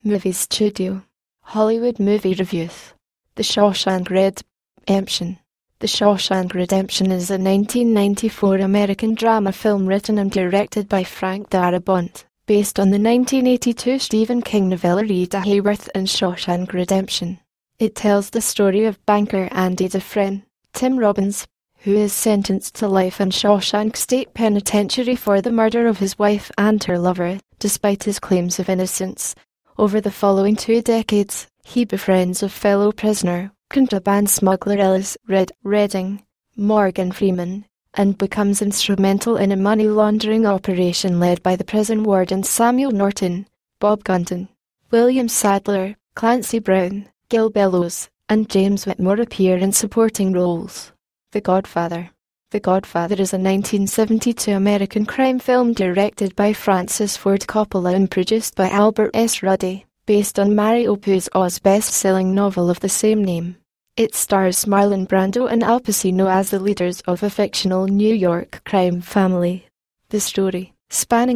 Movie Studio. Hollywood Movie Reviews. The Shawshank Redemption. The Shawshank Redemption is a 1994 American drama film written and directed by Frank Darabont, based on the 1982 Stephen King novella Rita Hayworth and Shawshank Redemption. It tells the story of banker Andy Dufresne, Tim Robbins, who is sentenced to life in Shawshank State Penitentiary for the murder of his wife and her lover, despite his claims of innocence. Over the following 2 decades, he befriends a fellow prisoner, contraband smuggler Ellis Redding, Morgan Freeman, and becomes instrumental in a money laundering operation led by the prison warden Samuel Norton, Bob Gunton, William Sadler, Clancy Brown, Gil Bellows, and James Whitmore appear in supporting roles. The Godfather. The Godfather is a 1972 American crime film directed by Francis Ford Coppola and produced by Albert S. Ruddy, based on Mario Puzo's best-selling novel of the same name. It stars Marlon Brando and Al Pacino as the leaders of a fictional New York crime family. The story, spanning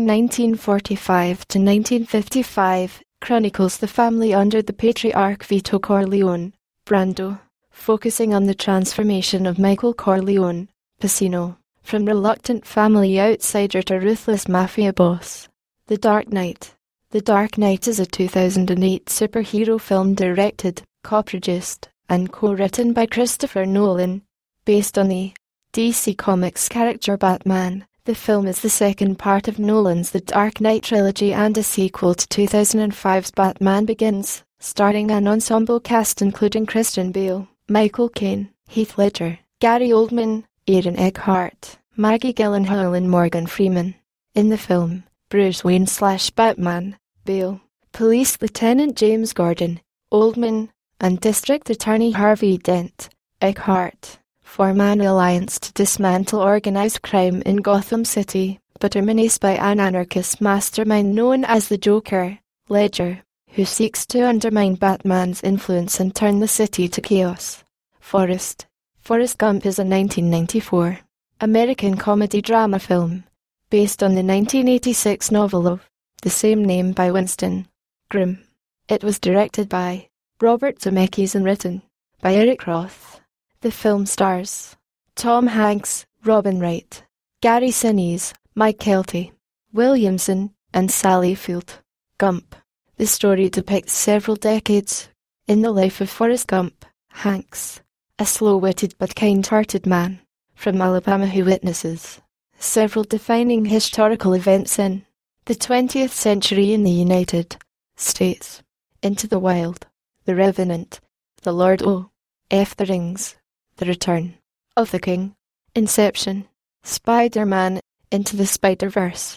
1945 to 1955, chronicles the family under the patriarch Vito Corleone, Brando, focusing on the transformation of Michael Corleone, Pacino, from reluctant family outsider to ruthless mafia boss. The Dark Knight. The Dark Knight is a 2008 superhero film directed, co-produced, and co-written by Christopher Nolan. Based on the DC Comics character Batman, the film is the second part of Nolan's The Dark Knight trilogy and a sequel to 2005's Batman Begins, starring an ensemble cast including Christian Bale, Michael Caine, Heath Ledger, Gary Oldman, Aaron Eckhart, Maggie Gyllenhaal and Morgan Freeman. In the film, Bruce Wayne/Batman, Bale, Police Lieutenant James Gordon, Oldman, and District Attorney Harvey Dent, Eckhart, form an alliance to dismantle organized crime in Gotham City, but are menaced by an anarchist mastermind known as the Joker, Ledger, who seeks to undermine Batman's influence and turn the city to chaos. Forrest Gump is a 1994 American comedy-drama film, based on the 1986 novel of the same name by Winston Grimm. It was directed by Robert Zemeckis and written by Eric Roth. The film stars Tom Hanks, Robin Wright, Gary Sinise, Mike Kelty, Williamson, and Sally Field. Gump. The story depicts several decades in the life of Forrest Gump, Hanks, a slow-witted but kind-hearted man from Alabama who witnesses several defining historical events in the 20th century in the United States. Into the Wild, The Revenant, The Lord of the Rings, The Return of the King, Inception, Spider-Man, Into the Spider-Verse,